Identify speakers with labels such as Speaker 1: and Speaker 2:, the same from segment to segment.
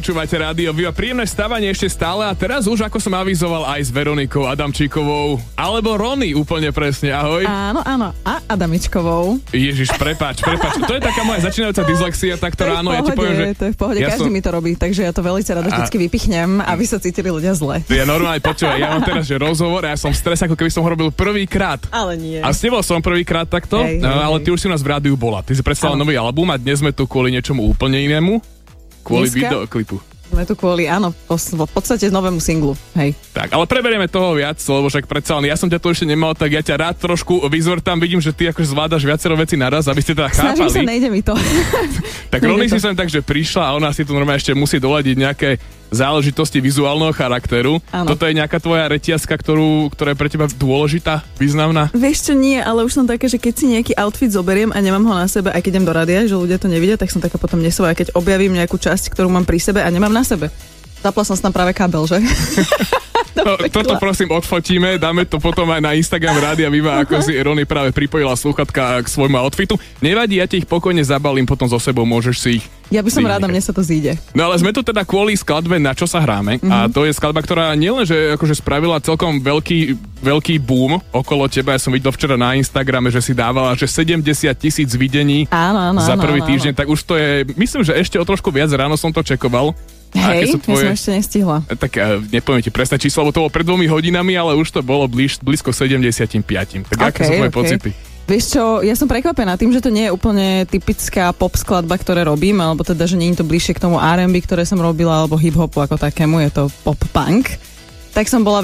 Speaker 1: počúvate rádio Viva. Príjemné stávanie ešte stále a teraz už, ako som avizoval, aj s Veronikou Adamčíkovou, alebo Rony úplne presne, ahoj.
Speaker 2: Áno, a Adamičkovou.
Speaker 1: Ježiš, prepáč. To je taká moja začínajúca dyslexia, takto ráno. Ja ti poviem, že...
Speaker 2: To je v pohode, každý mi to robí, takže ja to veľmi rada vždycky vypichnem, aby sa cítili ľudia zle.
Speaker 1: Ja normálne počúvaj, ja mám teraz že rozhovor a ja som v strese, ako keby som ho robil prvýkrát.
Speaker 2: Ale nie.
Speaker 1: A s tebou som prvýkrát takto, ale ty už si u nás v rádiu bola. Ty si predstavila nový album a dnes sme tu kvôli niečomu úplne inému. Kvôli videoklipu.
Speaker 2: Sme tu kvôli, áno, v podstate novému singlu, hej.
Speaker 1: Tak, ale preberieme toho viac, lebo však predsa len ja som ťa tu ešte nemal, tak ja ťa rád trošku vyzvrtám, vidím, že ty akože zvládaš viacero veci naraz, aby ste teda chápali.
Speaker 2: Snažím sa, nejde mi to.
Speaker 1: Tak Rony si sem tak, že prišla a ona si tu normálne ešte musí doľadiť nejaké záležitosti vizuálneho charakteru. Áno. Toto je nejaká tvoja reťazka, ktorá je pre teba dôležitá, významná?
Speaker 2: Vieš čo, nie, ale už som taká, že keď si nejaký outfit zoberiem a nemám ho na sebe, aj keď idem do rádia, že ľudia to nevidia, tak som taká potom nesvojá, keď objavím nejakú časť, ktorú mám pri sebe a nemám na sebe. Zapla som si tam práve kábel, že?
Speaker 1: No, toto prosím odfotíme, dáme to potom aj na Instagram Rádia Viva, ako si Rony práve pripojila slúchatka k svojmu outfitu. Nevadí, ja ti ich pokojne zabalím potom so sebou, môžeš si ich...
Speaker 2: Ja by som ráda, mne sa to zíde.
Speaker 1: No ale sme tu teda kvôli skladbe Na čo sa hráme. A to je skladba, ktorá nielenže akože spravila celkom veľký boom okolo teba. Ja som videl včera na Instagrame, že si dávala že 70,000 videní za prvý týždeň, tak už to je, myslím, že ešte o trošku viac, ráno som to čekoval.
Speaker 2: Hej, ja som ešte nestihla.
Speaker 1: Tak nepoviem ti presné číslo, lebo to bolo pred 2 hodinami, ale už to bolo blízko 75. Tak aké sú tvoje pocity?
Speaker 2: Vieš čo, ja som prekvapená tým, že to nie je úplne typická pop skladba, ktoré robím, alebo teda, že nie je to bližšie k tomu R&B, ktoré som robila, alebo hip-hopu ako takému, je to pop-punk. Tak som bola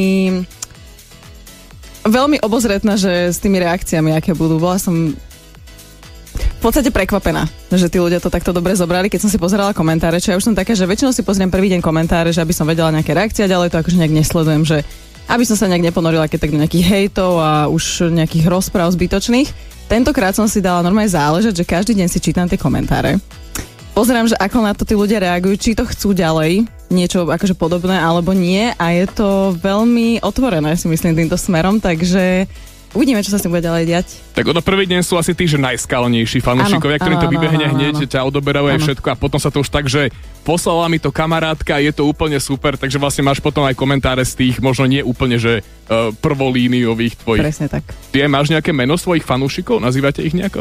Speaker 2: veľmi obozretná, že s tými reakciami, aké budú. Bola som v podstate prekvapená, že tí ľudia to takto dobre zobrali, keď som si pozerala komentáre, čo ja už som taká, že väčšinou si pozriem prvý deň komentáre, že aby som vedela nejaké reakcie, ďalej to akože nejak nesledujem, že aby som sa nejak neponorila keď tak do nejakých hejtov a už nejakých rozpráv zbytočných. Tentokrát som si dala normálne záležať, že každý deň si čítam tie komentáre. Pozerám, že ako na to tí ľudia reagujú, či to chcú ďalej, niečo akože podobné alebo nie, a je to veľmi otvorené, si myslím, týmto smerom, takže uvidíme, čo sa s tým bude ďalej diať. Tak
Speaker 1: ono prvý deň sú asi tí, že najskalnejší fanúšikovia, ktorí to vybehne hneď, ťa odoberajú aj všetko a potom sa to už tak, že poslala mi to kamarátka, je to úplne super, takže vlastne máš potom aj komentáre z tých, možno nie úplne, že prvolíniových tvojich.
Speaker 2: Presne tak.
Speaker 1: Ty máš nejaké meno svojich fanúšikov? Nazývate ich nejako?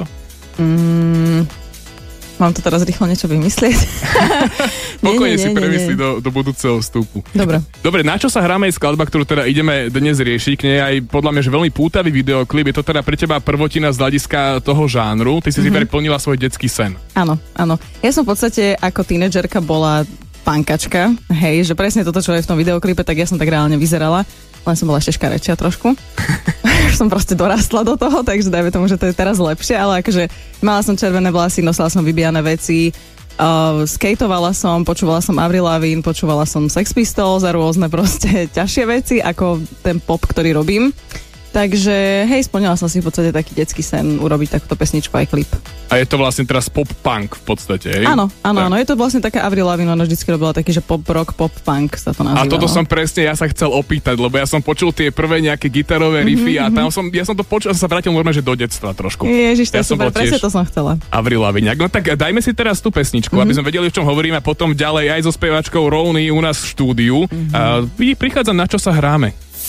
Speaker 2: Mám to teraz rýchlo niečo vymyslieť.
Speaker 1: Pokojne si premyslí do budúceho vstupu. Dobre, Na čo sa hráme je skladba, ktorú teda ideme dnes riešiť. K nej aj podľa mňa, že veľmi pútavý videoklip. Je to teda pre teba prvotina z hľadiska toho žánru. Ty si si plnila svoj detský sen.
Speaker 2: Áno. Ja som v podstate ako tínedžerka bola pankačka. Hej, že presne toto, čo je v tom videoklipe, tak ja som tak reálne vyzerala. Len som bola ešte škarečia trošku. Už som proste dorastla do toho, takže dajme tomu, že to je teraz lepšie, ale akože mala som červené vlasy, nosila som vybijané veci, skatebovala som, počúvala som Avril Lavigne, počúvala som Sex Pistols a rôzne proste ťažšie veci, ako ten pop, ktorý robím. Takže hej, splnila som si v podstate taký detský sen urobiť takúto pesničku aj klip.
Speaker 1: A je to vlastne teraz pop-punk v podstate, hej?
Speaker 2: Áno, je to vlastne taká Avril Lavigne, ona vždycky robila taký, že pop-rock, pop-punk sa to nazýva.
Speaker 1: A toto som presne, ja sa chcel opýtať, lebo ja som počul tie prvé nejaké gitarové riffy a tam ja som to počul a som sa vrátil normálne, že do detstva trošku.
Speaker 2: Ježiš, to je super, presne to som chcela.
Speaker 1: Avril Lavigne. No tak dajme si teraz tú pesničku, aby sme vedeli, o čom hovoríme, a potom ďalej aj so speváčkou Rony u nás v štúdiu. Prichádza Na čo sa hráme.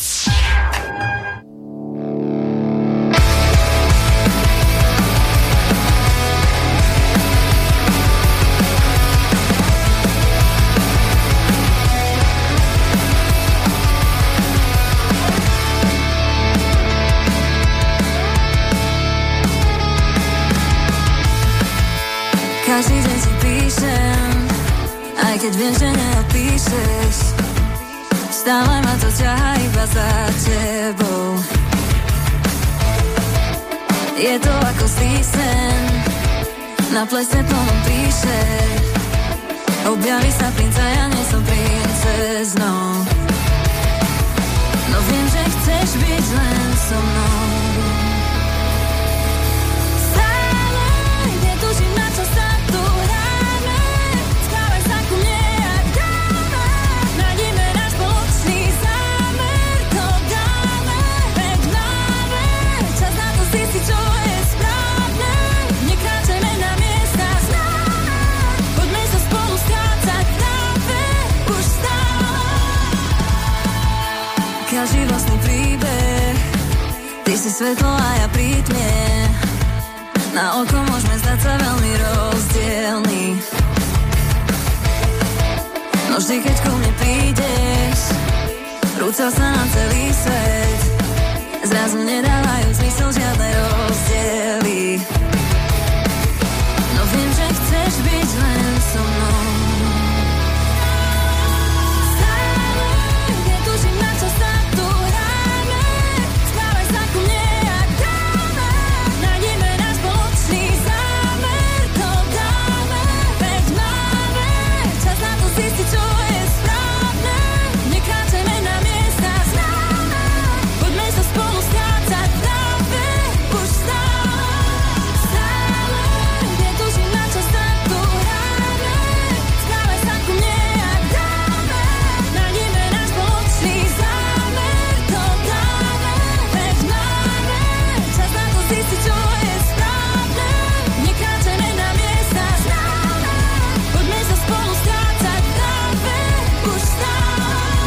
Speaker 3: Každý deň si píšem, aj keď viem, že neopíšeš. Stále ma to ťahá iba za tebou. Je to ako sen, na plese plnom píše. Objaví sa princ a ja nie som princeznou. No viem, že chceš byť len so mnou.
Speaker 4: Poďme sa spolu skácať.
Speaker 3: každý vlastný príbeh. Ty si svetlo a ja prítmie. Na oko môžeme zdať sa veľmi rozdielni. No vždy, keď ku mne prídeš, rúcal sa nám celý svet. Zrazu nedávajú zmysel žiadne rozdiely. No viem, že chceš byť len so mnou. Stále netuším, na čo sa tu hráme. Spávaj sa ku mne, ak dáme. Nájdeme náš spoločný zámer, to dáme. Veď máme čas na to zistiť, čo je správne. Nekráčajme na miesta známe. Poďme sa spolu strácať práve už stále. Stále netuším, na čo sa tu hráme. Spávaj sa ku mne, ak dáme. Nájdeme náš spoločný zámer, to dáme. Veď máme čas na to zistiť, čo je správne. Nekráčajme na miesta známe. Poďme sa spolu strácať práve už stále.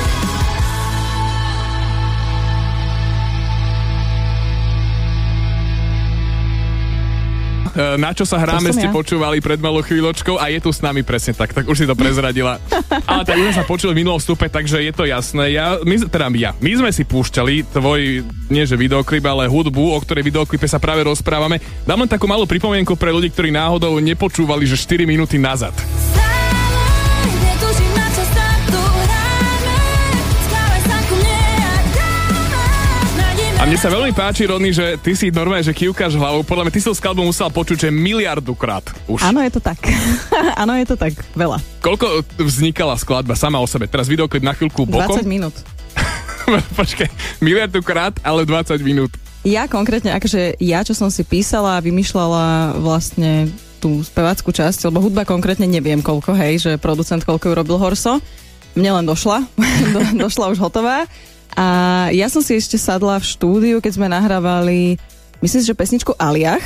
Speaker 1: Na čo sa hráme,
Speaker 2: To som
Speaker 1: ste
Speaker 2: ja.
Speaker 1: počúvali pred malou chvíľočkou a je tu s nami presne tak už si to prezradila. Ale tak už sme sa počuli v minulom vstupe, takže je to jasné. My sme si púšťali tvoj, nie že videoklip, ale hudbu, o ktorej videoklipe sa práve rozprávame. Dám len takú malú pripomienku pre ľudí, ktorí náhodou nepočúvali, že 4 minúty nazad.
Speaker 3: Stále netuším, na čo sa tu hráme. Spávaj sa ku mne, ak dáme. Nájdeme
Speaker 1: A mne sa veľmi páči, Rodný, že ty si normálne, že kývkaš hlavou. Podľa mňa ty si to skladbu musela počuť, že miliardukrát už.
Speaker 2: Áno, je to tak. Áno, je to tak. Veľa.
Speaker 1: Koľko vznikala skladba sama o sebe? Teraz videoklip na chvíľku bokom.
Speaker 2: 20 minút.
Speaker 1: Počkaj, miliardukrát, ale 20 minút.
Speaker 2: Ja konkrétne, čo som si písala a vymýšľala vlastne tú spevácku časť, lebo hudba konkrétne neviem koľko, hej, že producent koľko ju robil Horso. Mne len došla. Došla už hotová. A ja som si ešte sadla v štúdiu, keď sme nahrávali, myslím si, že pesničku Aliach.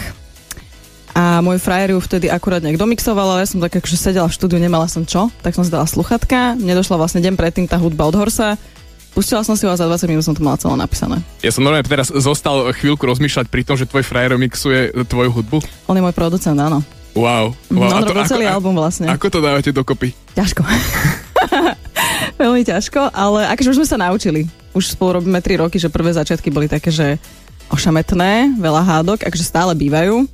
Speaker 2: A môj frajer ju vtedy akurát nejak domixoval, ale ja som tak akože sedela v štúdiu, nemala som čo, tak som si dala sluchatka. Mne došla vlastne deň predtým tá hudba od Horsa. Pustila som si vás za 20 minút, som to mala celé napísané.
Speaker 1: Ja som normálne teraz zostal chvíľku rozmýšľať pri tom, že tvoj frajer mixuje tvoju hudbu.
Speaker 2: On je môj producent, áno.
Speaker 1: Wow.
Speaker 2: On robil celý album vlastne.
Speaker 1: Ako to dávate dokopy?
Speaker 2: Ťažko. Veľmi ťažko, ale akože už sme sa naučili. Už spolu robíme 3 roky, že prvé začiatky boli také, že ošametné, veľa hádok, akože stále bývajú.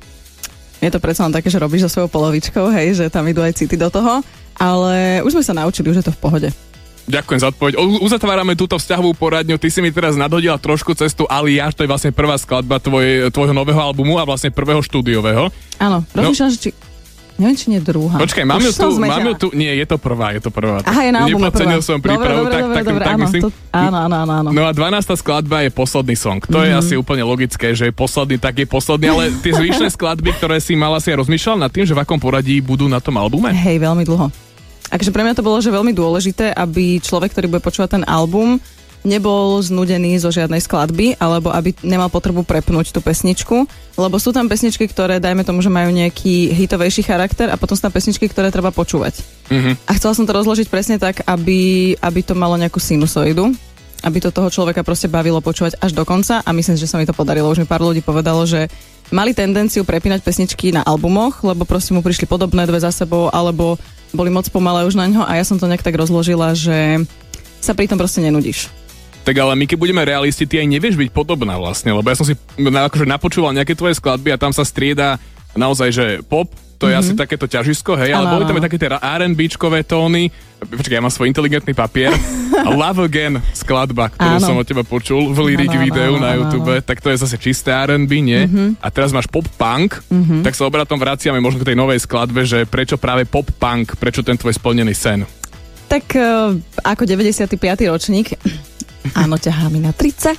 Speaker 2: Je to predsa len také, že robíš so svojou polovičkou, hej, že tam idú aj city do toho, ale už sme sa naučili, už je to v pohode.
Speaker 1: Ďakujem za odpoveď. Uzatvárame túto vzťahovú poradňu. Ty si mi teraz nadhodila trošku cestu Aliáš, to je vlastne prvá skladba tvojho nového albumu a vlastne prvého štúdiového.
Speaker 2: Áno, rozmýšľam, že či... Neviem, či nie druhá.
Speaker 1: Počkaj, mám ju tu, nie, je to prvá.
Speaker 2: Aha, je na albume prvá.
Speaker 1: Nepodcenil som prípravu,
Speaker 2: dobre,
Speaker 1: tak
Speaker 2: áno,
Speaker 1: myslím.
Speaker 2: Áno.
Speaker 1: No a 12. skladba je posledný song. To je asi úplne logické, že je posledný, tak je posledný, ale tie zvyšné skladby, ktoré si mala, si rozmýšľal nad tým, že v akom poradí budú na tom albume?
Speaker 2: Hej, veľmi dlho. Takže pre mňa to bolo, že veľmi dôležité, aby človek, ktorý bude počúvať ten album, nebol znudený zo žiadnej skladby, alebo aby nemal potrebu prepnúť tú pesničku, lebo sú tam pesničky, ktoré, dajme tomu, že majú nejaký hitovejší charakter a potom sú tam pesničky, ktoré treba počúvať. A chcela som to rozložiť presne tak, aby to malo nejakú sinusoidu, aby to toho človeka proste bavilo počúvať až do konca a myslím, že sa mi to podarilo. Už mi pár ľudí povedalo, že mali tendenciu prepínať pesničky na albumoch, lebo proste mu prišli podobné dve za sebou, alebo boli moc pomalé už na ňo a ja som to nejak tak rozložila, že sa pri tom proste nenudíš.
Speaker 1: Tak ale my keď budeme realisti, ty aj nevieš byť podobná vlastne, lebo ja som si akože napočúval nejaké tvoje skladby a tam sa strieda naozaj, že pop, to je asi takéto ťažisko, hej, ale boli tam aj také tie R&Bčkové tóny. Počkaj, ja mám svoj inteligentný papier. Love Again skladba, ktorú som od teba počul v lyric videu na YouTube, tak to je zase čisté R&B, nie? A teraz máš pop-punk, tak sa obratom vraciame možno k tej novej skladbe, že prečo práve pop-punk, prečo ten tvoj splnený sen?
Speaker 2: Tak ako 95. ročník, áno, ťahá mi na 30.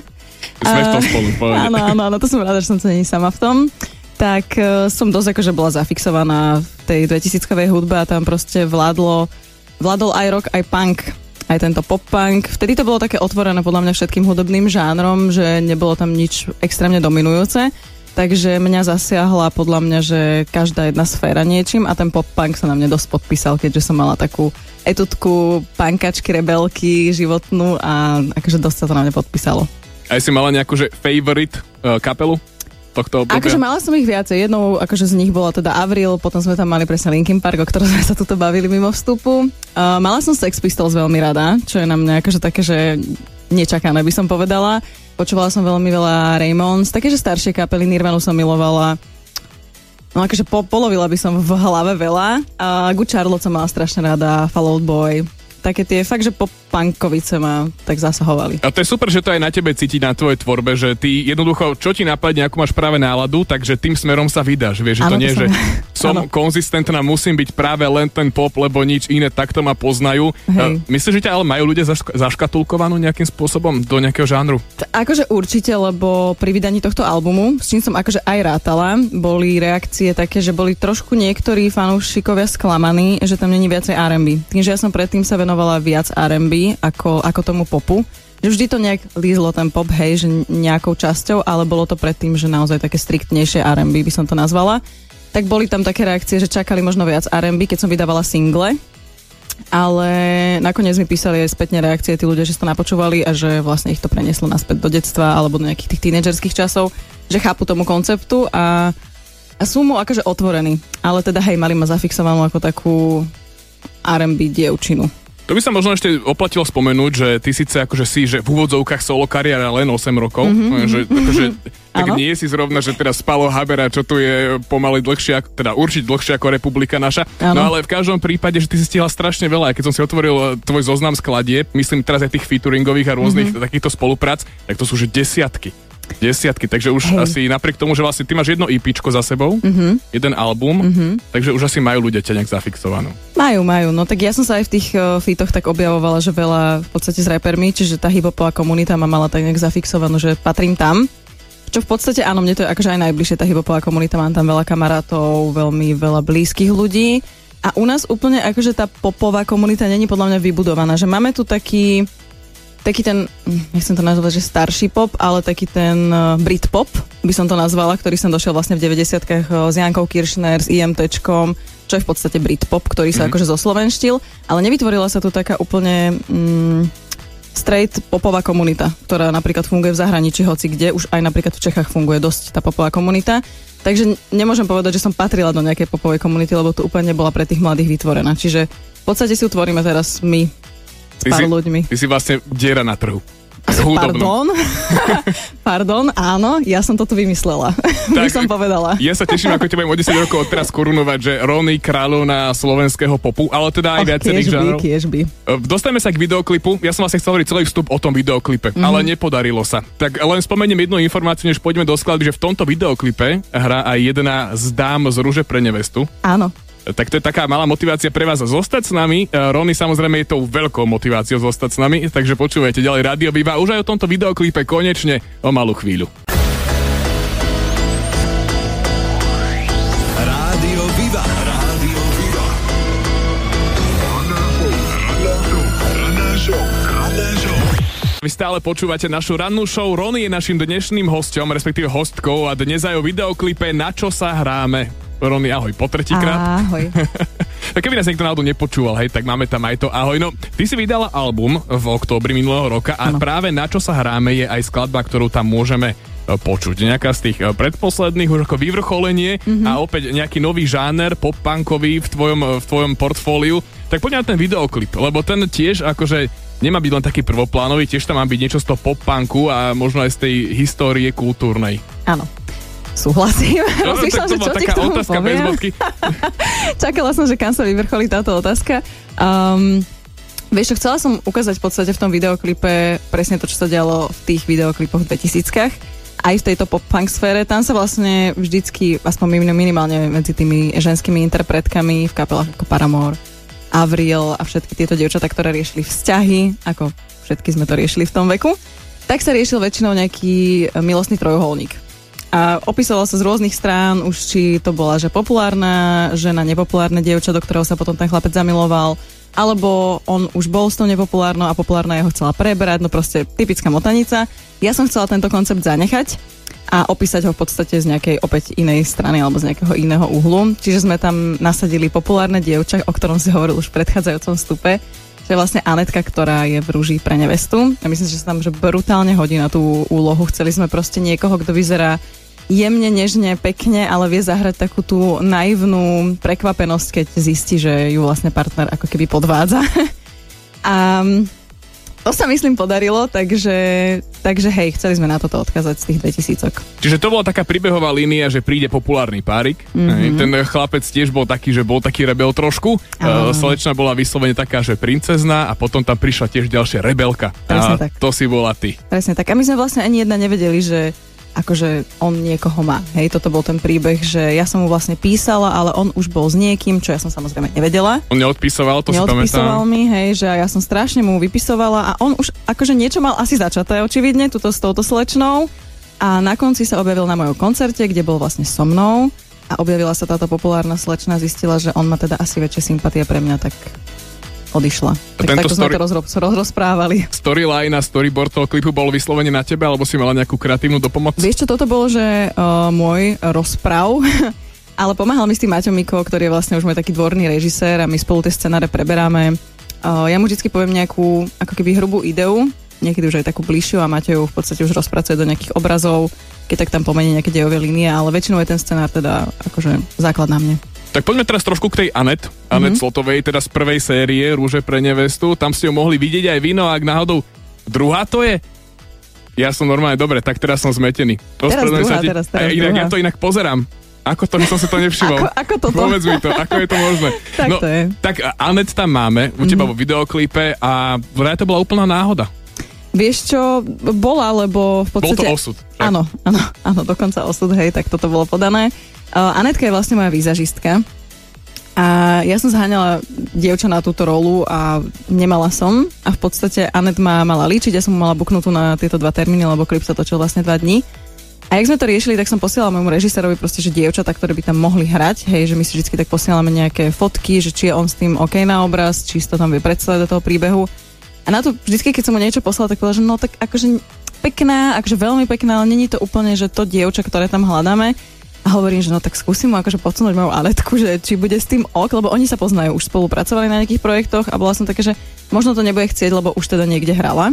Speaker 1: Sme v tom spolu, povedať.
Speaker 2: Áno, to som rada, že som to není sama v tom. Tak som dosť akože bola zafixovaná v tej 2000-kovej hudbe a tam proste vládol aj rock, aj punk, aj tento pop-punk. Vtedy to bolo také otvorené podľa mňa všetkým hudobným žánrom, že nebolo tam nič extrémne dominujúce. takže mňa zasiahla podľa mňa, že každá jedna sféra niečím a ten pop-punk sa na mňa dosť podpísal, keďže som mala takú etutku pankačky, rebelky, životnú a akože dosť sa to na mňa podpísalo.
Speaker 1: A si mala nejakú, že favorite kapelu tohto obdobia?
Speaker 2: Akože mala som ich viacej. Jednou akože z nich bola teda Avril, potom sme tam mali presne Linkin Park, o ktorom sme sa tuto bavili mimo vstupu. Mala som Sex Pistols veľmi rada, čo je na mňa akože také, že nečakané by som povedala. Počúvala som veľmi veľa Ramones, takéže staršie kapely, Nirvanu som milovala. No akože polovila by som v hlave veľa. A Good Charlotte som mala strašne rada, Fall Out Boy. Také tie fakt, že pop-punkovice ma tak zasahovali.
Speaker 1: A to je super, že to aj na tebe cítiť na tvojej tvorbe, že ty jednoducho, čo ti napadne, akú máš práve náladu, takže tým smerom sa vydáš. Vieš, že to nie, že som konzistentná, musím byť práve len ten pop, lebo nič iné, takto ma poznajú. Myslíš, že ťa ale majú ľudia zaškatulkovanú nejakým spôsobom do nejakého žánru?
Speaker 2: Akože určite, lebo pri vydaní tohto albumu, s čím som akože aj rátala, boli reakcie také, že boli trošku niektorí fanúšikovia sklamaní, že tam není viacej R&B. Tým, že ja som predtým sa venovala viac R&B ako tomu popu. Že vždy to nejak lízlo ten pop, hej, že nejakou časťou, ale bolo to predtým, že naozaj také striktnejšie R&B by som to nazvala. Tak boli tam také reakcie, že čakali možno viac R&B, keď som vydávala single, ale nakoniec mi písali aj spätne reakcie tí ľudia, že si to napočúvali a že vlastne ich to prenieslo naspäť do detstva alebo do nejakých tých tínedžerských časov, že chápu tomu konceptu a sú mu akože otvorení. Ale teda hej, mali ma zafixovanú ako takú R&B dievčinu.
Speaker 1: To by sa možno ešte oplatilo spomenúť, že ty síce akože si, že v úvodzovkách solo kariéra len 8 rokov, že akože tak nie si zrovna, že teraz Spalo Habera, čo tu je pomaly dlhšie, teda určite dlhšie ako Republika naša. No ale v každom prípade, že ty si stihla strašne veľa. A keď som si otvoril tvoj zoznam skladieb, myslím teraz aj tých featuringových a rôznych takýchto spoluprác, tak to sú že desiatky, takže už asi napriek tomu, že vlastne ty máš jedno EPčko za sebou, jeden album, takže už asi majú ľudia ťa nejak zafixovanú.
Speaker 2: Majú, no tak ja som sa aj v tých featoch tak objavovala, že veľa v podstate s rapermi, čiže tá hip-hopová komunita ma mala tak nejak zafixovanú, že patrím tam. Čo v podstate, áno, mne to je akože aj najbližšie tá hip-hopová komunita, mám tam veľa kamarátov, veľmi veľa blízkych ľudí a u nás úplne akože tá popová komunita není podľa mňa vybudovaná, že máme tu taký ten, nechcem to nazvať, že starší pop, ale taký ten Britpop, by som to nazvala, ktorý som došiel vlastne v 90-kách s Jankou Kiršner, s IMTčkom, čo je v podstate Britpop, ktorý sa akože zoslovenštil, ale nevytvorila sa tu taká úplne straight popová komunita, ktorá napríklad funguje v zahraničí, hoci kde, už aj napríklad v Čechách funguje dosť tá popová komunita. Takže nemôžem povedať, že som patrila do nejakej popovej komunity, lebo tu úplne nebola pre tých mladých vytvorená. Čiže v podstate si utvoríme teraz my s pár ľuďmi.
Speaker 1: Ty si vlastne diera na trhu.
Speaker 2: Pardon, áno, ja som to tu vymyslela. Tak som povedala.
Speaker 1: Ja sa teším, ako te budem o 10 rokov od teraz korunovať, že Rony kráľovná slovenského popu, ale teda aj viacerých žánrov. Dostaneme sa k videoklipu. Ja som vlastne chcel hovoriť celý vstup o tom videoklipe, ale nepodarilo sa. Tak len spomeniem jednu informáciu, než poďme do skladby, že v tomto videoklipe hrá aj jedna z dám z Rúže pre nevestu.
Speaker 2: Áno.
Speaker 1: Tak to je taká malá motivácia pre vás zostať s nami. Rony samozrejme je tou veľkou motiváciou zostať s nami, takže počúvajte ďalej Rádio Viva. Už aj o tomto videoklipe konečne o malú chvíľu.
Speaker 4: Rádio Viva. Rádio Viva. Ranná show.
Speaker 1: Vy stále počúvate našu rannú show. Rony je našim dnešným hosťom, respektíve hostkou a dnes aj o videoklipe Na čo sa hráme. Rony, ahoj, po tretíkrát.
Speaker 2: Ahoj.
Speaker 1: Tak keby nás niekto náhodou nepočúval, hej, tak máme tam aj to ahoj. No, ty si vydala album v októbri minulého roka a práve Na čo sa hráme je aj skladba, ktorú tam môžeme počuť. Nejaká z tých predposledných, už ako vyvrcholenie a opäť nejaký nový žáner pop-punkový v tvojom portfóliu. Tak poďme na ten videoklip, lebo ten tiež akože nemá byť len taký prvoplánový, tiež tam má byť niečo z toho pop-punku a možno aj z tej histórie kultúrnej.
Speaker 2: Áno. Súhlasím. Rozmýšľam, že čo ti k tomu poviem. Čakala som, že kam sa vyvrcholí táto otázka. Vieš čo, chcela som ukázať v podstate v tom videoklipe presne to, čo sa dialo v tých videoklipoch v 2000-kách. Aj v tejto pop-punk sfére. Tam sa vlastne vždycky, aspoň minimálne medzi tými ženskými interpretkami v kapelách ako Paramore, Avril a všetky tieto dievčatá, ktoré riešili vzťahy, ako všetky sme to riešili v tom veku, tak sa riešil väčšinou nejaký milostný trojuholník. A opísala sa z rôznych strán, už či to bola, že populárna žena, nepopulárne dievča, do ktorého sa potom ten chlapec zamiloval, alebo on už bol s tou nepopulárnou a populárna jeho chcela preberať, no proste typická motanica. Ja som chcela tento koncept zanechať a opísať ho v podstate z nejakej opäť inej strany alebo z nejakého iného uhlu. Čiže sme tam nasadili populárne dievča, o ktorom si hovoril už v predchádzajúcom vstupe, že je vlastne Anetka, ktorá je v rúži pre nevestu. A myslím, že sa tam že brutálne hodí na tú úlohu. Chceli sme proste niekoho, kto vyzerá jemne, nežne, pekne, ale vie zahrať takú tú naivnú prekvapenosť, keď zistí, že ju vlastne partner ako keby podvádza. A to sa myslím podarilo, takže hej, chceli sme na toto odkázať z tých 2000.
Speaker 1: Čiže to bola taká príbehová línia, že príde populárny párik. Ten chlapec tiež bol taký, že bol taký rebel trošku. Slečna bola vyslovene taká, že princezná a potom tam prišla tiež ďalšia rebelka.
Speaker 2: Presne tak.
Speaker 1: To si bola ty.
Speaker 2: Presne tak. A my sme vlastne ani jedna nevedeli, že akože on niekoho má. Hej, toto bol ten príbeh, že ja som mu vlastne písala, ale on už bol s niekým, čo ja som samozrejme nevedela.
Speaker 1: On neodpisoval, to si pamätám.
Speaker 2: Neodpisoval mi, hej, že ja som strašne mu vypisovala a on už akože niečo mal asi začaté, očividne, tuto s touto slečnou. A na konci sa objavil na mojom koncerte, kde bol vlastne so mnou a objavila sa táto populárna slečna, zistila, že on má teda asi väčšie sympatie pre mňa, tak odišla. Tak takto sme to rozprávali.
Speaker 1: Storyline a storyboard toho klipu bol vyslovene na tebe, alebo si mala nejakú kreatívnu dopomoc?
Speaker 2: Vieš čo, toto bolo, že môj rozpráv, ale pomáhal mi s tým Maťom Miko, ktorý je vlastne už môj taký dvorný režisér a my spolu tie scenáre preberáme. Ja mu vždycky poviem nejakú ako keby hrubú ideu, niekedy už aj takú bližšiu a Maťo ju v podstate už rozpracuje do nejakých obrazov, keď tak tam pomenie nejaké dejové línie, ale väčšinou je ten scenár teda akože základ na mne.
Speaker 1: Tak poďme teraz trošku k tej Anet Slotovej, teda z prvej série Rúže pre nevestu. Tam ste ju mohli vidieť aj vy, no ak náhodou druhá to je? Ja som normálne, dobre, tak teraz som zmetený.
Speaker 2: Teraz
Speaker 1: Ja to inak pozerám. Ako to by som si to nevšimol?
Speaker 2: Ako toto?
Speaker 1: Povedz mi to, ako je to možné?
Speaker 2: Tak
Speaker 1: no,
Speaker 2: to je.
Speaker 1: Tak Anet tam máme, u teba vo videoklipe a vraj to bola úplná náhoda.
Speaker 2: Vieš čo, bola, lebo v podstate...
Speaker 1: Bol to osud.
Speaker 2: Áno, dokonca osud, hej, tak toto bolo podané. Anetka je vlastne moja výzažistka a ja som zháňala dievča na túto rolu a nemala som a v podstate Anet ma mala líčiť, ja som mu mala buknutú na tieto 2 termíny, lebo klip sa točil vlastne 2 dní. A jak sme to riešili, tak som posielala môjmu režisérovi proste, že dievčatá, ktoré by tam mohli hrať, hej, že my si vždy tak posielame nejaké fotky, že či je on s tým OK na obraz, či si to tam vie predstaviť do toho príbehu. A na to vždy, keď som mu niečo poslala, tak povedala, že no tak akože pekná, akože veľmi pekná, ale není to úplne, že to dievča, ktoré tam hľadáme. A hovorím, že no tak skúsim mu akože podsunúť moju Anetku, že či bude s tým ok, lebo oni sa poznajú, už spolupracovali na nejakých projektoch a bola som taká, že možno to nebude chcieť, lebo už teda niekde hrala.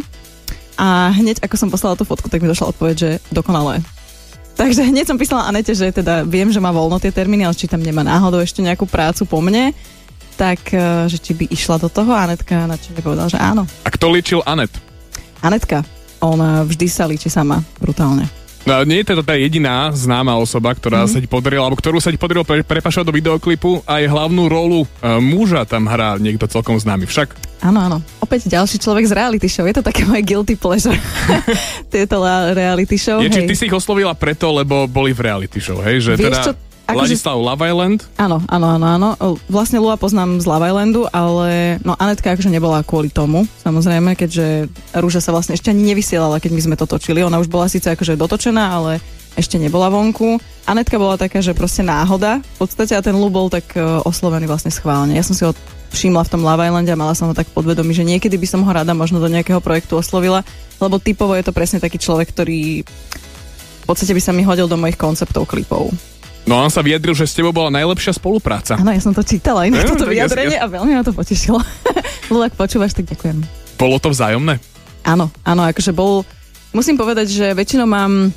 Speaker 2: A hneď ako som poslala tú fotku, tak mi došla odpoveď, že dokonalé. Takže hneď som písala Anete, že teda viem, že má voľno tie termíny, ale či tam nemá náhodou ešte nejakú prácu po mne, tak že či by išla do toho. Anetka na čo nepovedala, že áno.
Speaker 1: A kto líčil Anet?
Speaker 2: Anetka, ona vždy sa líči sama, brutálne.
Speaker 1: No, nie je teda tá jediná známa osoba, ktorá sa ti podarila, alebo ktorú sa ti podarilo prepašať do videoklipu, aj hlavnú rolu muža tam hrá niekto celkom známy však.
Speaker 2: Áno. Opäť ďalší človek z reality show. Je to také moje guilty pleasure. Tieto reality show.
Speaker 1: Či ty si ich oslovila preto, lebo boli v reality show, hej? Že
Speaker 2: vieš
Speaker 1: teda
Speaker 2: čo?
Speaker 1: Ladislav Love Island?
Speaker 2: Áno. Vlastne Lua poznám z Love Islandu, ale no Anetka akože nebola kvôli tomu, samozrejme, keďže Rúža sa vlastne ešte ani nevysielala, keď my sme to točili. Ona už bola síce akože dotočená, ale ešte nebola vonku. Anetka bola taká, že proste náhoda v podstate a ten Lu bol tak oslovený vlastne schválne. Ja som si ho všimla v tom Love Islande a mala som ho tak podvedomí, že niekedy by som ho rada možno do nejakého projektu oslovila, lebo typovo je to presne taký človek, ktorý v podstate by sa mi hodil do mojich konceptov klipov.
Speaker 1: No on sa vyjadril, že s tebou bola najlepšia spolupráca.
Speaker 2: Áno, ja som to čítala inak toto vyjadrenie a veľmi ma to potešilo. Lula, ak počúvaš, tak ďakujem.
Speaker 1: Bolo to vzájomné?
Speaker 2: Áno, akože musím povedať, že väčšinou mám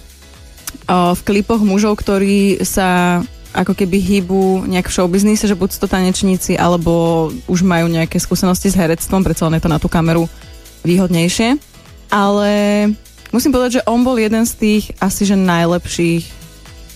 Speaker 2: v klipoch mužov, ktorí sa ako keby hýbu nejak v showbiznise, že buď sú to tanečníci, alebo už majú nejaké skúsenosti s herectvom, predsa len je to na tú kameru výhodnejšie. Ale musím povedať, že on bol jeden z tých asi, že najlepších.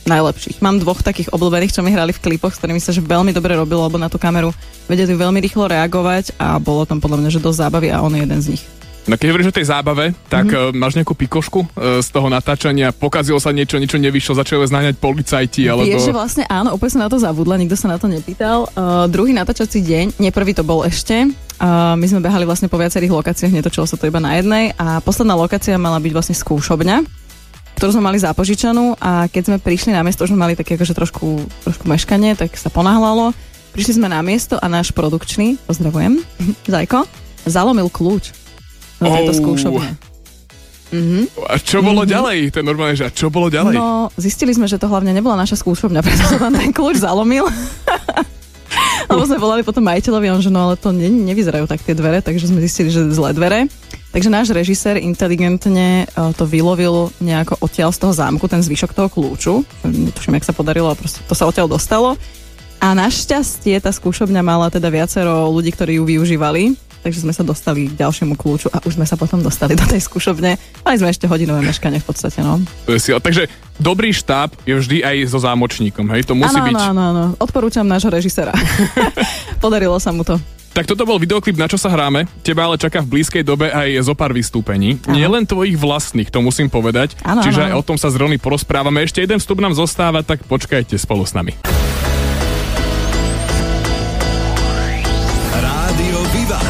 Speaker 2: Mám 2 takých obľúbených, čo mi hrali v klipoch, s ktorými sa že veľmi dobre robilo, lebo na tú kameru vedeli veľmi rýchlo reagovať a bolo tam podľa mňa, že dosť zábavy a on je jeden z nich.
Speaker 1: No keď hovoríš o tej zábave, tak máš nejakú pikošku z toho natáčania? Pokazilo sa niečo nevyšlo, začali znáňať policajti? Alebo...
Speaker 2: Vieš, že vlastne áno, úplne som na to zabudla, nikto sa na to nepýtal. Druhý natáčací deň, nie prvý to bol ešte, my sme behali vlastne po viacerých lokáciách, netočilo sa to iba na jednej a posledná lokácia mala byť vlastne skúšobňa, ktorú sme mali zapožičanú a keď sme prišli na miesto, už sme mali také akože trošku meškanie, tak sa ponáhľalo. Prišli sme na miesto a náš produkčný, pozdravujem, Zajko, zalomil kľúč do tejto skúšobne.
Speaker 1: A čo bolo ďalej? To je normálne, že a čo bolo ďalej?
Speaker 2: No, zistili sme, že to hlavne nebola naša skúšobňa, preto sa tam ten kľúč zalomil. Lebo sme volali potom majiteľovi, on že no ale to nevyzerajú tak tie dvere, takže sme zistili, že zlé dvere. Takže náš režisér inteligentne to vylovil nejako odtiaľ z toho zámku, ten zvyšok toho kľúču. Netuším, jak sa podarilo, proste to sa odtiaľ dostalo. A našťastie tá skúšobňa mala teda viacero ľudí, ktorí ju využívali, takže sme sa dostali k ďalšiemu kľúču a už sme sa potom dostali do tej skúšobne. Mali sme ešte hodinové meškanie v podstate, no.
Speaker 1: Takže dobrý štáb je vždy aj so zámočníkom, hej? To musí byť...
Speaker 2: Áno. Odporúčam nášho režisera. Podarilo sa mu to.
Speaker 1: Tak toto bol videoklip Na čo sa hráme. Teba ale čaká v blízkej dobe aj zo pár vystúpení. Nie len tvojich vlastných, to musím povedať. Čiže aj o tom sa s Rony porozprávame. Ešte jeden vstup nám zostáva, tak počkajte spolu s nami.
Speaker 4: Rádio Viva.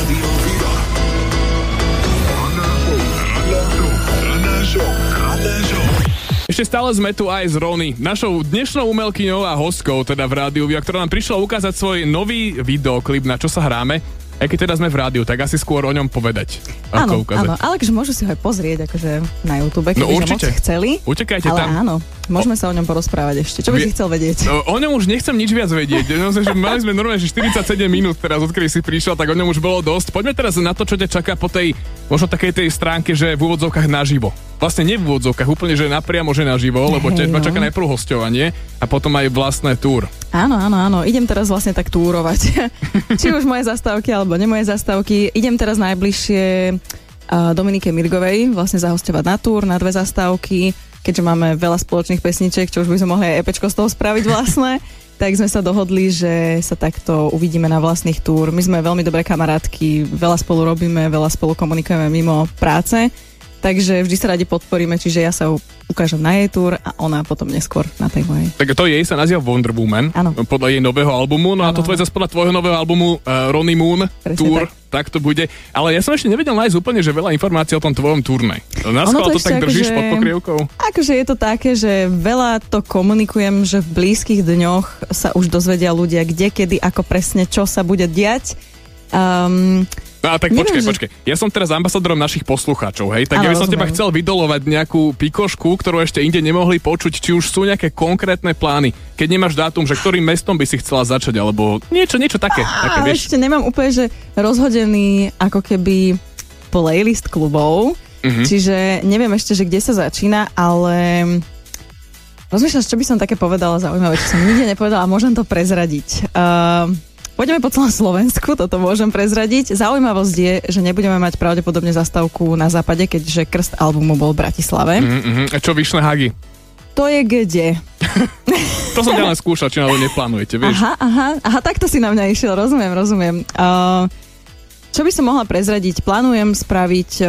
Speaker 4: Ranná show.
Speaker 1: Ešte stále sme tu aj s Rony, našou dnešnou umelkyňou a hostkou, teda v Rádiu Viva, ktorá nám prišla ukázať svoj nový videoklip Na čo sa hráme. Aj keď teda sme v rádiu, tak asi skôr o ňom povedať.
Speaker 2: Áno, ale akože môžu si ho aj pozrieť akože na YouTube, keby moc chceli.
Speaker 1: Utekajte
Speaker 2: ale
Speaker 1: tam.
Speaker 2: Áno, môžeme sa o ňom porozprávať ešte. Čo by si chcel vedieť?
Speaker 1: O ňom už nechcem nič viac vedieť. Mali sme normálne, že 47 minút teraz, odkedy si prišiel, tak o ňom už bolo dosť. Poďme teraz na to, čo ťa čaká po tej, možno takej tej stránke, že v úvodzovkách naživo. Vlastne nie v úvodzovkách, úplne, že napriamo, že naživo, lebo ťa čaká najprv hosťovanie a potom aj vlastné túr.
Speaker 2: Áno. Idem teraz vlastne tak túrovať. Či už moje zastávky, alebo nie moje zastávky. Idem teraz najbližšie Dominike Mirgovej vlastne zahosťovať na túr, na 2 zastávky. Keďže máme veľa spoločných pesničiek, čo už by sme mohli aj EPčko z toho spraviť vlastne, tak sme sa dohodli, že sa takto uvidíme na vlastných túr. My sme veľmi dobré kamarátky, veľa spolu robíme, veľa spolu komunikujeme mimo práce. Takže vždy sa radi podporíme, čiže ja sa ukážem na jej túr a ona potom neskôr na tej mojej.
Speaker 1: Tak to jej sa nazýva Wonder Woman, podľa jej nového albumu, no a to tvoje zase podľa tvojho nového albumu Ronny Moon Tour, tak to bude. Ale ja som ešte nevedel nájsť úplne, že veľa informácií o tom tvojom turnej. Naskôr to tak držíš pod pokrievkou? Akože
Speaker 2: je to také, že veľa to komunikujem, že v blízkych dňoch sa už dozvedia ľudia, kde, kedy, ako presne, čo sa bude diať.
Speaker 1: No tak počkaj. Ja som teraz ambasadorom našich poslucháčov, hej? Tak ja by som teba chcel vydolovať nejakú pikošku, ktorú ešte inde nemohli počuť, či už sú nejaké konkrétne plány. Keď nemáš dátum, že ktorým mestom by si chcela začať, alebo niečo také. Vieš?
Speaker 2: Ešte nemám úplne, že rozhodený ako keby playlist klubov, čiže neviem ešte, že kde sa začína, ale rozmýšľam, čo by som také povedala zaujímavé, čo som nikde nepovedala a môžem to prezradiť. Pôjdeme po celom Slovensku, toto môžem prezradiť. Zaujímavosť je, že nebudeme mať pravdepodobne zastávku na západe, keďže krst albumu bol v Bratislave.
Speaker 1: A čo Vyšné Hagy?
Speaker 2: To je kde?
Speaker 1: To som ďalej skúšal, či na to neplánujete, vieš?
Speaker 2: Aha, takto si na mňa išiel, rozumiem. Čo by som mohla prezradiť? Plánujem spraviť...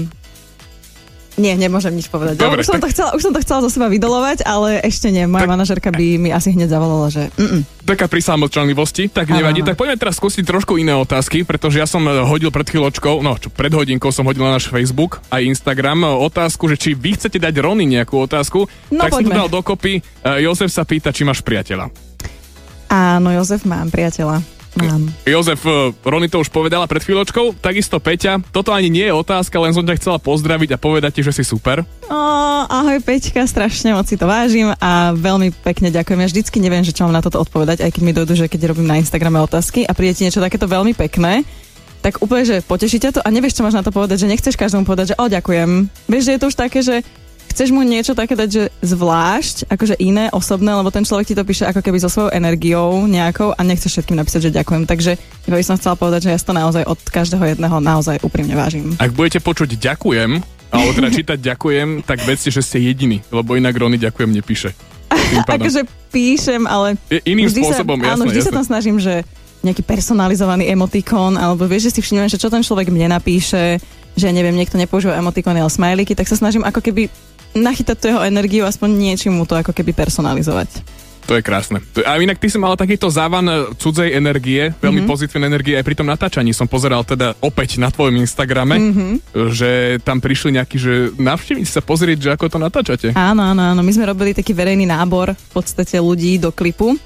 Speaker 2: Nie, nemôžem nič povedať.
Speaker 1: Dobre,
Speaker 2: už som to chcela zo seba vydolovať, ale ešte nie. Moja manažerka by mi asi hneď zavolala, že...
Speaker 1: Taká prísah mlčanlivosti, tak nevadí. Tak poďme teraz skúsiť trošku iné otázky, pretože ja som hodil pred chvíľočkou, pred hodinkou som hodil na náš Facebook a Instagram otázku, že či vy chcete dať Rony nejakú otázku, tak som to dal dokopy. Jozef sa pýta, či máš priateľa.
Speaker 2: Áno, Jozef, mám priateľa.
Speaker 1: Jozef, Rony to už povedala pred chvíľočkou, takisto Peťa. Toto ani nie je otázka, len som ťa chcela pozdraviť a povedať ti, že si super.
Speaker 2: Ahoj Peťka, strašne moc si to vážim a veľmi pekne ďakujem. Ja vždycky neviem, že čo mám na toto odpovedať, aj keď mi dojdu, že keď robím na Instagrame otázky a príde ti niečo takéto veľmi pekné, tak úplne, že poteší ťa to a nevieš, čo máš na to povedať, že nechceš každému povedať, že ďakujem. Vieš, že je to už také, že chceš mu niečo také dať, že zvlášť, akože iné, osobné, lebo ten človek ti to píše ako keby so svojou energiou nejakou a nechceš všetkým napísať, že ďakujem. Takže iba by som chcela povedať, že ja to naozaj od každého jedného naozaj úprimne vážim.
Speaker 1: Ak budete počuť ďakujem, alebo teda čítať ďakujem, tak vedzte, že ste jediní, lebo inak Rony ďakujem nepíše.
Speaker 2: Akože píšem, ale...
Speaker 1: Iným spôsobom, jasné.
Speaker 2: Vždy sa tam snažím, že nejaký personalizovaný emotikon, alebo vieš, že si všimnem, že čo ten človek mne napíše, že neviem, niekto nepoužíva emotikony, ale smajlíky, tak sa snažím ako keby nachytať tú jeho energiu, aspoň niečím mu to ako keby personalizovať.
Speaker 1: To je krásne. A inak ty si mala takýto závan cudzej energie, veľmi pozitívnej energie aj pri tom natáčaní. Som pozeral teda opäť na tvojom Instagrame, že tam prišli nejakí, že navštíviť sa pozrieť, že ako to natáčate.
Speaker 2: Áno. My sme robili taký verejný nábor v podstate ľudí do klipu.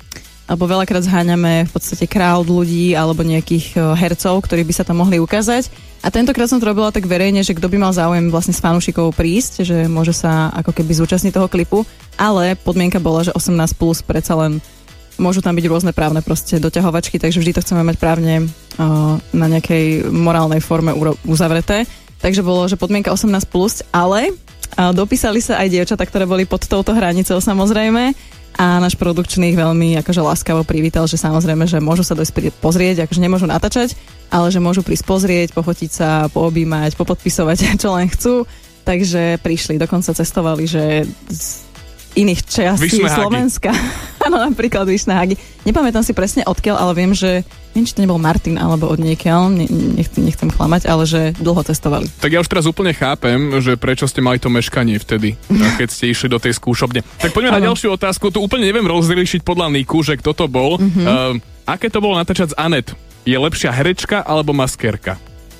Speaker 2: alebo veľakrát zháňame v podstate crowd ľudí alebo nejakých hercov, ktorí by sa tam mohli ukázať. A tentokrát som to robila tak verejne, že kto by mal záujem vlastne s fanúšikov prísť, že môže sa ako keby zúčastniť toho klipu, ale podmienka bola, že 18 plus predsa len môžu tam byť rôzne právne proste doťahovačky, takže vždy to chceme mať právne na nejakej morálnej forme uzavreté. Takže bolo, že podmienka 18 plus, ale dopísali sa aj dievčatá, ktoré boli pod touto hranicou samozrejme. A náš produkčný ich veľmi akože láskavo privítal, že samozrejme, že môžu sa dojsť pozrieť, akože nemôžu natáčať, ale že môžu prísť pozrieť, pofotiť sa, poobímať, popodpisovať, čo len chcú. Takže prišli, dokonca cestovali, že z iných častí Slovenska. Áno, napríklad Vyšné Hagy. Nepamätám si presne odkiaľ, ale viem, či to nebol Martin alebo od niekiaľ, nechcem klamať, ale že dlho cestovali.
Speaker 1: Tak ja už teraz úplne chápem, že prečo ste mali to meškanie vtedy, keď ste išli do tej skúšobne. Tak poďme na ďalšiu otázku. Tu úplne neviem rozlíšiť podľa Niku, že kto to bol. Aké to bolo natáčať s Anet? Je lepšia herečka alebo maskérka?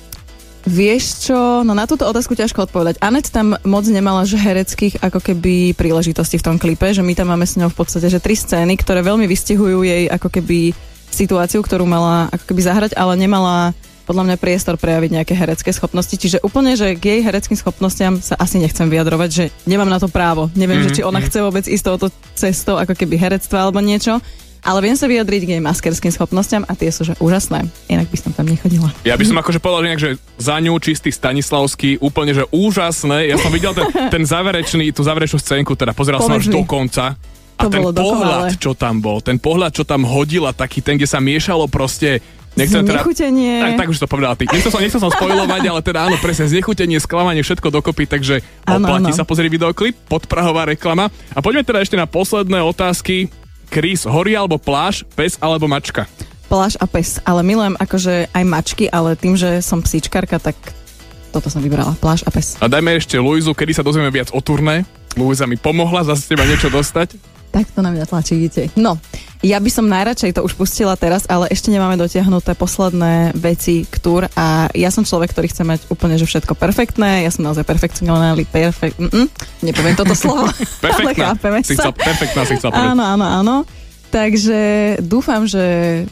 Speaker 2: Vieš čo, no na túto otázku ťažko odpovedať. Anet tam moc nemala že hereckých ako keby príležitosti v tom klipe, že my tam máme s ňou v podstate že 3 scény, ktoré veľmi vystihujú jej ako keby situáciu, ktorú mala ako keby zahrať, ale nemala podľa mňa priestor prejaviť nejaké herecké schopnosti. Čiže úplne, že k jej hereckým schopnostiam sa asi nechcem vyjadrovať, že nemám na to právo. Neviem, že či ona chce vôbec ísť touto cestou ako keby herectva alebo niečo. Ale viem sa vyjadriť k jej maskerským schopnostiam a tie sú že úžasné. Inak by som tam nechodila. Ja by som
Speaker 1: akože povedal inak, že za ňu čistý Stanislavský, úplne že úžasné. Ja som videl tú záverečnú scénku, teda pozeral som až do konca. A ten pohľad, čo tam bol, ten pohľad, čo tam hodila, taký ten, kde sa miešalo proste
Speaker 2: znechutenie.
Speaker 1: Tak už to povedala ty. Nechcel som spoilovať, ale teda áno, presne znechutenie, sklamanie, všetko dokopy, takže oplatí sa pozrieť videoklip, podprahová reklama. A poďme teda ešte na posledné otázky. Chris, hory alebo pláž, pes alebo mačka?
Speaker 2: Pláž a pes, ale milujem akože aj mačky, ale tým, že som psíčkarka, tak toto som vybrala, pláž a pes.
Speaker 1: A dajme ešte Luizu, kedy sa dozvieme viac o turné. Luisa mi pomohla zase teba niečo dostať.
Speaker 2: Tak to na mňa tlačíte. No, ja by som najradšej to už pustila teraz, ale ešte nemáme dotiahnuté posledné veci k túr a ja som človek, ktorý chce mať úplne že všetko perfektné. Ja som naozaj perfekcionálny, nepoviem toto slovo.
Speaker 1: Perfektná.
Speaker 2: Ale chápeme sa.
Speaker 1: Perfektná si chcela povedať.
Speaker 2: Áno. Takže dúfam, že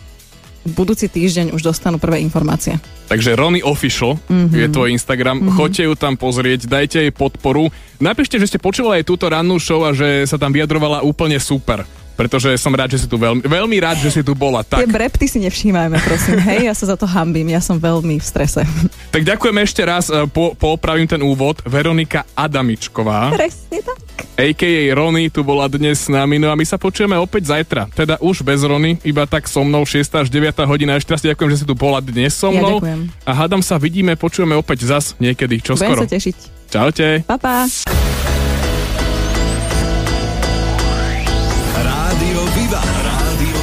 Speaker 2: budúci týždeň už dostanú prvé informácie.
Speaker 1: Takže Rony Official je tvoj Instagram. Choďte ju tam pozrieť, dajte jej podporu. Napíšte, že ste počuli aj túto rannú show a že sa tam vyjadrovala úplne super. Pretože som rád, že si tu veľmi rád, že si tu bola. Tak.
Speaker 2: Tie brepty si nevšímajme, prosím. Hej, ja sa za to hanbím, ja som veľmi v strese.
Speaker 1: Tak ďakujem ešte raz, poopravím ten úvod. Veronika Adamičková.
Speaker 2: Presne tak.
Speaker 1: A.k.a. Rony tu bola dnes s nami, no a my sa počujeme opäť zajtra. Teda už bez Rony, iba tak so mnou 6. až 9. hodina. Ešte raz ďakujem, že si tu bola dnes so mnou.
Speaker 2: Ja ďakujem.
Speaker 1: A hádam sa vidíme, počujeme opäť zas niekedy, čoskoro.
Speaker 2: Budem sa tešiť.
Speaker 1: Čaute.
Speaker 2: Pa, pa.
Speaker 4: Rádio Viva. Rádio